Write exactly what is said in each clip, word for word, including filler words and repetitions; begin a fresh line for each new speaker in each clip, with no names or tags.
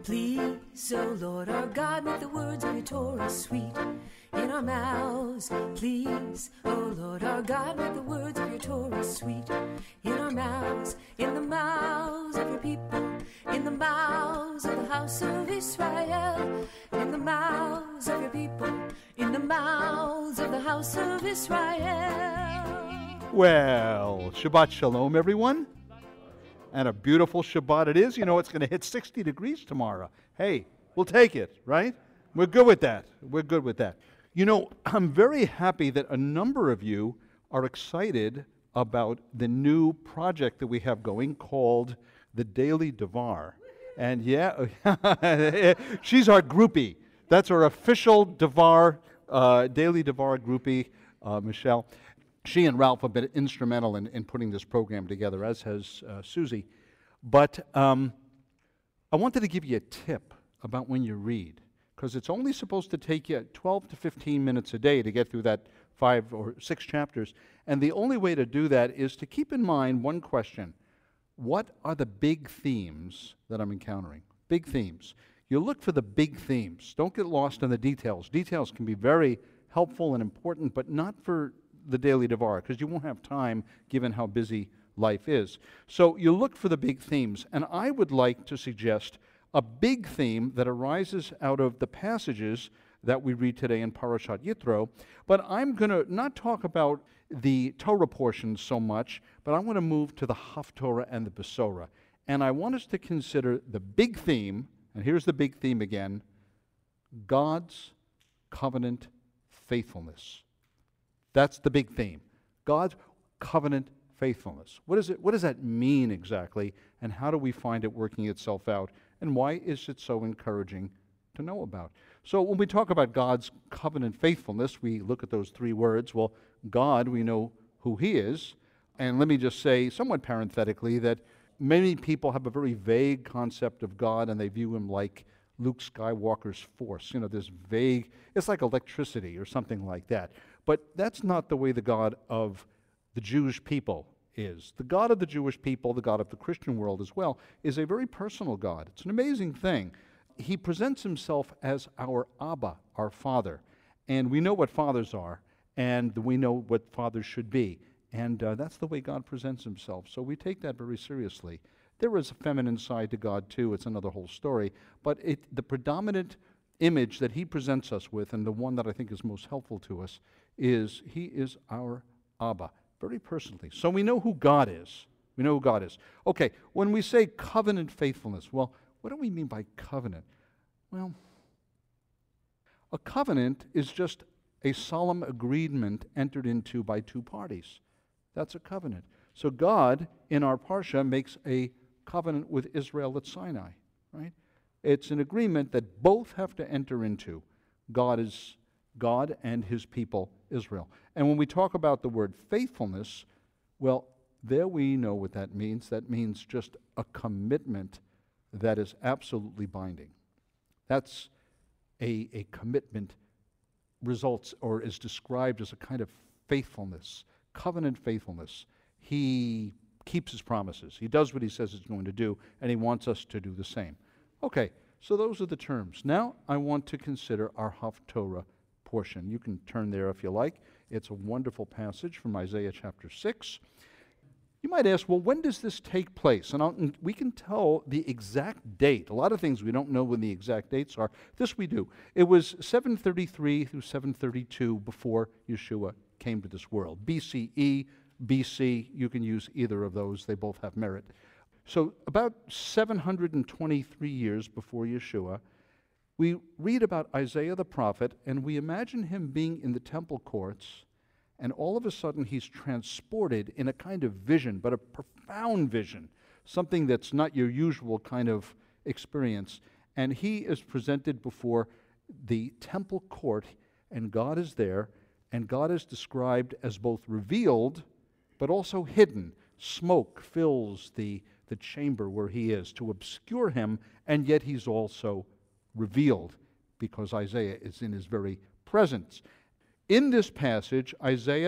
Please, O Lord our God, make the words of your Torah sweet in our mouths. Please, O Lord our God, make the words of your Torah sweet in our mouths, in the mouths of your people, in the mouths of the house of Israel, in the mouths of your people, in the mouths of the house of Israel.
Well, Shabbat Shalom, everyone. And a beautiful Shabbat it is. You know, it's going to hit sixty degrees tomorrow. Hey, we'll take it, right? We're good with that. We're good with that. You know, I'm very happy that a number of you are excited about the new project that we have going called the Daily Devar. And yeah, she's our groupie. That's our official Devar, uh, Daily Devar groupie, uh, Michelle. She and Ralph have been instrumental in, in putting this program together, as has uh, Susie. But um, I wanted to give you a tip about when you read, because it's only supposed to take you twelve to fifteen minutes a day to get through that five or six chapters. And the only way to do that is to keep in mind one question. What are the big themes that I'm encountering? Big themes. You look for the big themes. Don't get lost in the details. Details can be very helpful and important, but not for the Daily Devar, because you won't have time given how busy life is. So you look for the big themes, and I would like to suggest a big theme that arises out of the passages that we read today in Parashat Yitro. But I'm going to not talk about the Torah portions so much, but I want to move to the Haftorah and the Besorah. And I want us to consider the big theme, and here's the big theme again, God's covenant faithfulness. That's the big theme. God's covenant faithfulness. What is it? What does that mean exactly? And how do we find it working itself out? And why is it so encouraging to know about? So when we talk about God's covenant faithfulness, we look at those three words. Well, God, we know who He is. And let me just say, somewhat parenthetically, that many people have a very vague concept of God, and they view Him like Luke Skywalker's force. You know, this vague, it's like electricity or something like that. But that's not the way the God of the Jewish people is. The God of the Jewish people, the God of the Christian world as well, is a very personal God. It's an amazing thing. He presents Himself as our Abba, our Father. And we know what fathers are, and we know what fathers should be. And uh, that's the way God presents Himself. So we take that very seriously. There is a feminine side to God too. It's another whole story. But it, the predominant image that He presents us with, and the one that I think is most helpful to us, is He is our Abba, very personally. So we know who God is. We know who God is. Okay, when we say covenant faithfulness, well, what do we mean by covenant? Well, a covenant is just a solemn agreement entered into by two parties. That's a covenant. So God, in our Parsha, makes a covenant with Israel at Sinai, right? It's an agreement that both have to enter into. God is God and His people, Israel. And when we talk about the word faithfulness, well, there we know what that means. That means just a commitment that is absolutely binding. That's a, a commitment results or is described as a kind of faithfulness, covenant faithfulness. He keeps His promises. He does what He says He's going to do, and He wants us to do the same. Okay, so those are the terms. Now I want to consider our Haftorah portion. You can turn there if you like. It's a wonderful passage from Isaiah chapter six. You might ask, well, when does this take place? And, I'll, and we can tell the exact date. A lot of things we don't know when the exact dates are. This we do. It was seven thirty-three through seven thirty-two before Yeshua came to this world. B C E, B C, you can use either of those. They both have merit. So about seven hundred twenty-three years before Yeshua, we read about Isaiah the prophet, and we imagine him being in the temple courts, and all of a sudden he's transported in a kind of vision, but a profound vision, something that's not your usual kind of experience. And he is presented before the temple court, and God is there, and God is described as both revealed, but also hidden. Smoke fills the, the chamber where he is to obscure him, and yet he's also revealed because Isaiah is in his very presence. In this passage, Isaiah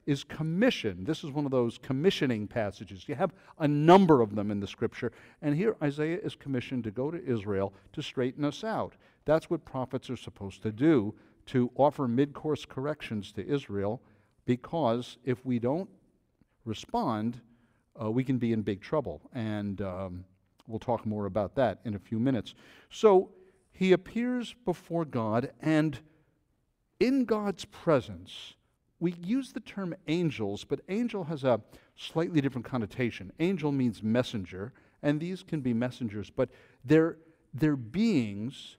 is commissioned. This is one of those commissioning passages. You have a number of them in the Scripture, and here Isaiah is commissioned to go to Israel to straighten us out. That's what prophets are supposed to do, to offer mid-course corrections to Israel, because if we don't respond, uh, we can be in big trouble. And um, we'll talk more about that in a few minutes. So he appears before God, and in God's presence, we use the term angels, but angel has a slightly different connotation. Angel means messenger, and these can be messengers, but they're, they're beings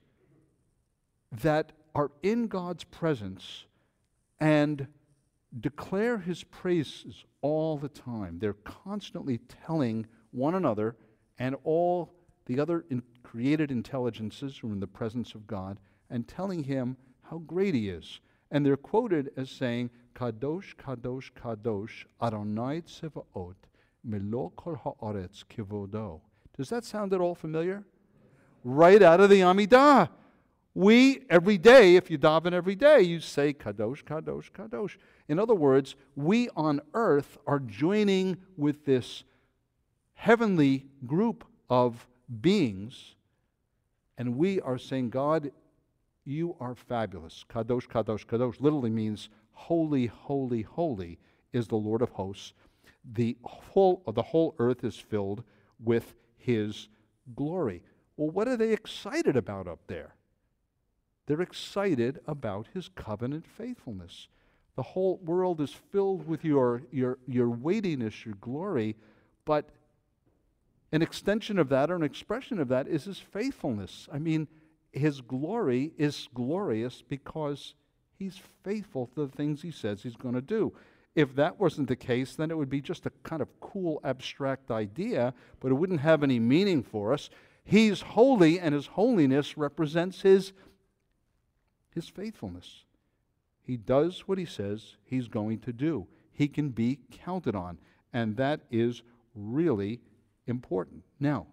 that are in God's presence and declare his praises all the time. They're constantly telling one another and all the other in created intelligences who are in the presence of God and telling him how great he is. And they're quoted as saying, Kadosh, Kadosh, Kadosh, Adonai Tsevaot, Melo Kol Haaretz Kivodo. Does that sound at all familiar? Right out of the Amidah. We, every day, if you daven every day, you say, Kadosh, Kadosh, Kadosh. In other words, we on earth are joining with this heavenly group of beings, and we are saying, God, you are fabulous. Kadosh, Kadosh, Kadosh literally means holy, holy, holy is the Lord of hosts. The whole, the whole earth is filled with his glory. Well, what are they excited about up there? They're excited about his covenant faithfulness. The whole world is filled with your, your, your weightiness, your glory, but an extension of that or an expression of that is his faithfulness. I mean, his glory is glorious because he's faithful to the things he says he's going to do. If that wasn't the case, then it would be just a kind of cool, abstract idea, but it wouldn't have any meaning for us. He's holy, and his holiness represents his, his faithfulness. He does what he says he's going to do. He can be counted on, and that is really important. Now,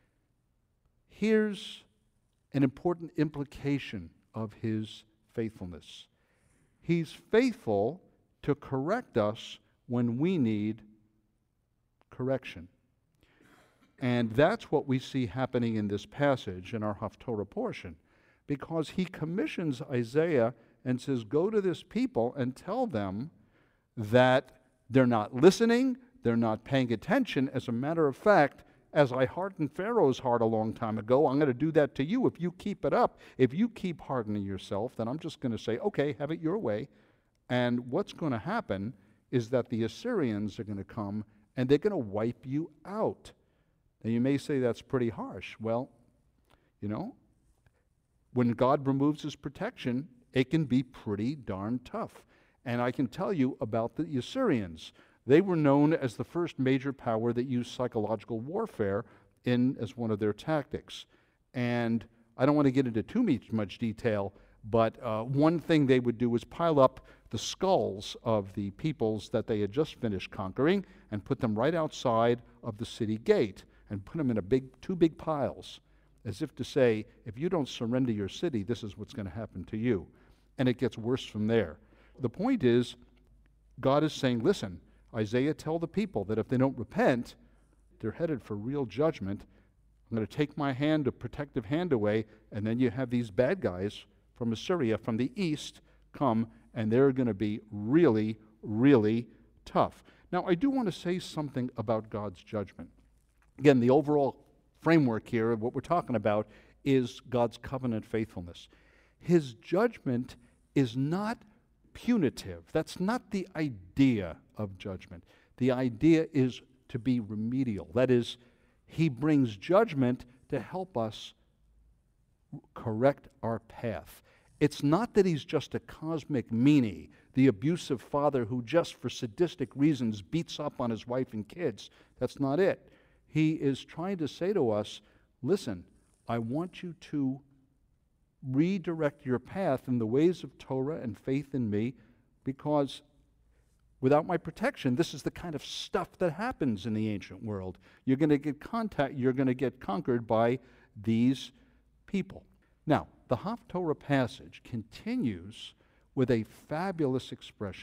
here's an important implication of his faithfulness. He's faithful to correct us when we need correction. And that's what we see happening in this passage in our Haftorah portion, because he commissions Isaiah and says, go to this people and tell them that they're not listening, they're not paying attention. As a matter of fact, as I hardened Pharaoh's heart a long time ago, I'm going to do that to you if you keep it up. If you keep hardening yourself, then I'm just going to say, okay, have it your way. And what's going to happen is that the Assyrians are going to come and they're going to wipe you out. Now you may say that's pretty harsh. Well, you know, when God removes his protection, it can be pretty darn tough. And I can tell you about the Assyrians. They were known as the first major power that used psychological warfare in as one of their tactics. And I don't want to get into too much detail, but uh, one thing they would do was pile up the skulls of the peoples that they had just finished conquering and put them right outside of the city gate and put them in a big, two big piles, as if to say, if you don't surrender your city, this is what's going to happen to you. And it gets worse from there. The point is, God is saying, listen, Isaiah, tell the people that if they don't repent, they're headed for real judgment. I'm going to take my hand, a protective hand away, and then you have these bad guys from Assyria, from the east, come, and they're going to be really, really tough. Now, I do want to say something about God's judgment. Again, the overall framework here of what we're talking about is God's covenant faithfulness. His judgment is not punitive. That's not the idea of judgment. The idea is to be remedial. That is, he brings judgment to help us correct our path. It's not that he's just a cosmic meanie, the abusive father who just for sadistic reasons beats up on his wife and kids. That's not it. He is trying to say to us, listen, I want you to redirect your path in the ways of Torah and faith in me, because without my protection, this is the kind of stuff that happens in the ancient world. You're going to get contact, you're going to get conquered by these people. Now, the Haftorah passage continues with a fabulous expression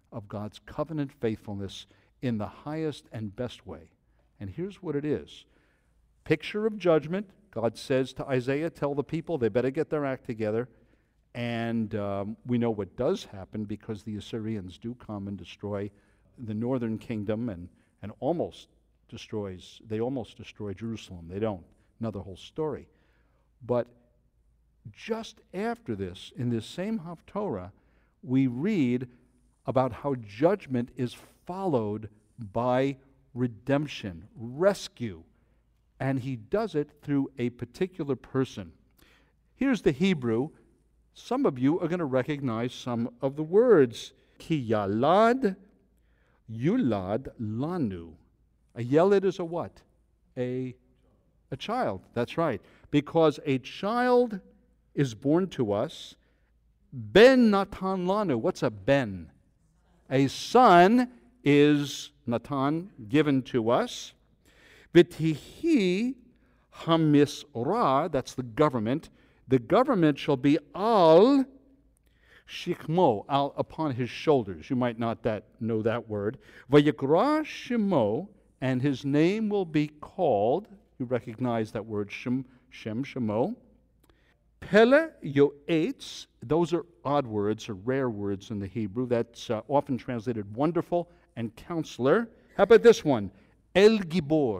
of God's covenant faithfulness in the highest and best way. And here's what it is. Picture of judgment. God says to Isaiah, tell the people they better get their act together. And um, we know what does happen because the Assyrians do come and destroy the northern kingdom and, and almost destroys, they almost destroy Jerusalem. They don't. Another whole story. But just after this, in this same Haftorah, we read about how judgment is followed by redemption, rescue. And he does it through a particular person. Here's the Hebrew. Some of you are going to recognize some of the words. Ki yalad, yulad lanu. A yelad is a what? A, a child. That's right. Because a child is born to us. Ben natan lanu. What's a ben? A son is natan, given to us. V'tihi hamisra, that's the government. The government shall be al shikmo, al upon his shoulders. You might not that know that word. Vayikra shemo, and his name will be called. You recognize that word shem, shem shemo. Pele yoetz. Those are odd words, or rare words in the Hebrew. That's uh, often translated wonderful and counselor. How about this one? El Gibor.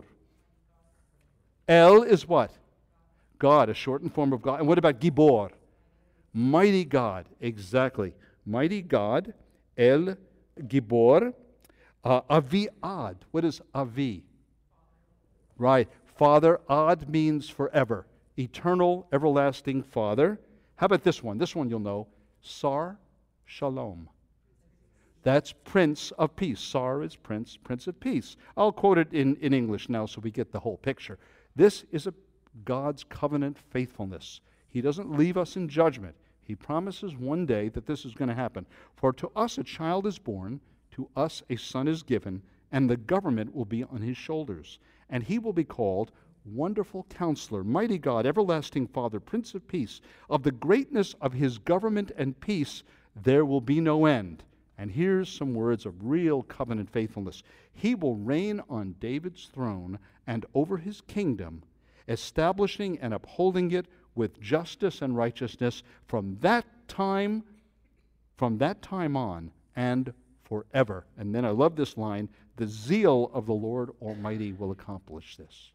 El is what? God, a shortened form of God. And what about Gibor? Mighty God. Exactly. Mighty God. El Gibor. Uh, Avi Ad. What is Avi? Right. Father. Ad means forever. Eternal, everlasting Father. How about this one? This one you'll know. Sar Shalom. That's Prince of Peace. Sar is Prince, Prince of Peace. I'll quote it in, in English now so we get the whole picture. This is a God's covenant faithfulness. He doesn't leave us in judgment. He promises one day that this is going to happen. For to us a child is born, to us a son is given, and the government will be on his shoulders. And he will be called Wonderful Counselor, Mighty God, Everlasting Father, Prince of Peace. Of the greatness of his government and peace there will be no end. And here's some words of real covenant faithfulness. He will reign on David's throne and over his kingdom, establishing and upholding it with justice and righteousness from that time, from that time on and forever. And then I love this line, the zeal of the Lord Almighty will accomplish this.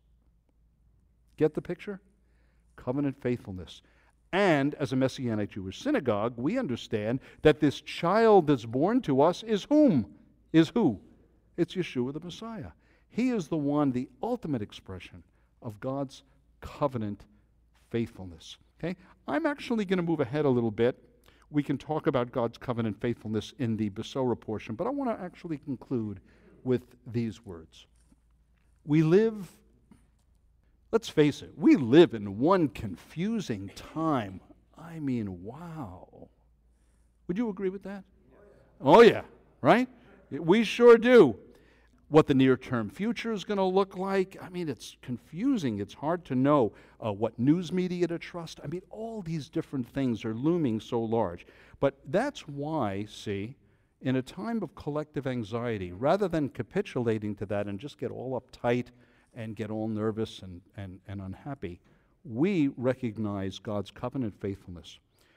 Get the picture? Covenant faithfulness. And as a Messianic Jewish synagogue, we understand that this child that's born to us is whom? Is who? It's Yeshua the Messiah. He is the one, the ultimate expression of God's covenant faithfulness. Okay? I'm actually going to move ahead a little bit. We can talk about God's covenant faithfulness in the Besorah portion, but I want to actually conclude with these words. We live, let's face it, we live in one confusing time. I mean, wow. Would you agree with that? Oh, yeah, right? We sure do. What the near-term future is going to look like, I mean, it's confusing. It's hard to know uh, what news media to trust. I mean, all these different things are looming so large. But that's why, see, in a time of collective anxiety, rather than capitulating to that and just get all uptight and get all nervous and, and, and unhappy, we recognize God's covenant faithfulness.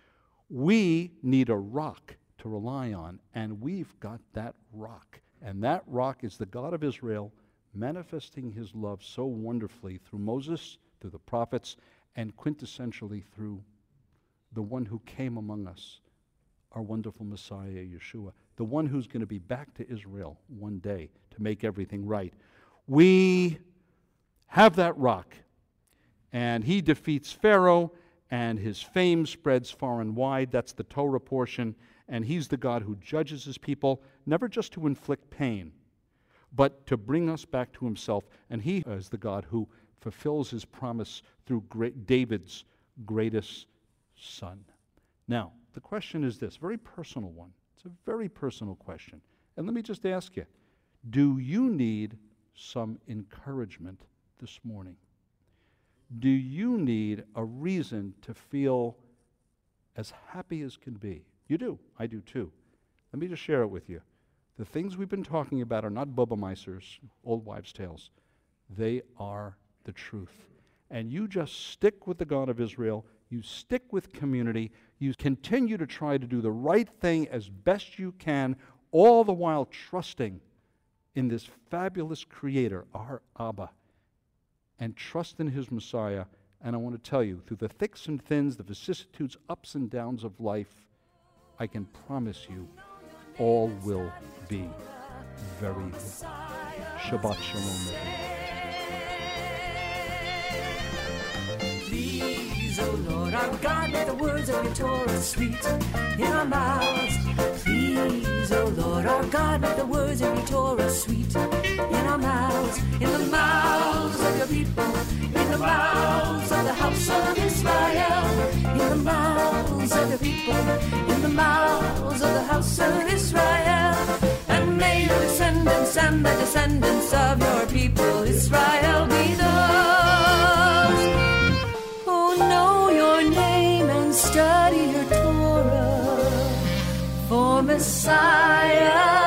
We need a rock to rely on, and we've got that rock. And that rock is the God of Israel manifesting his love so wonderfully through Moses, through the prophets, and quintessentially through the one who came among us, our wonderful Messiah, Yeshua, the one who's going to be back to Israel one day to make everything right. We have that rock, and he defeats Pharaoh, and his fame spreads far and wide. That's the Torah portion. And he's the God who judges his people, never just to inflict pain, but to bring us back to himself. And he is the God who fulfills his promise through great David's greatest son. Now, the question is this, very personal one. It's a very personal question. And let me just ask you, do you need some encouragement this morning? Do you need a reason to feel as happy as can be? You do. I do too. Let me just share it with you. The things we've been talking about are not Bubba-Meisers, old wives' tales. They are the truth. And you just stick with the God of Israel. You stick with community. You continue to try to do the right thing as best you can, all the while trusting in this fabulous Creator, our Abba, and trust in His Messiah. And I want to tell you, through the thicks and thins, the vicissitudes, ups and downs of life, I can promise you, all will be very well. Shabbat Shalom, everyone.
Please, O Lord, our God, let the words of your Torah sweet in our mouths. Please, O Lord, our God, let the words of your Torah sweet in our mouths, in the mouths of your people, in the mouths of the house of Israel, in the mouths of the people, in the mouths of the house of Israel. And may your descendants and the descendants of your people Israel be those who know your name and study your Torah for Messiah.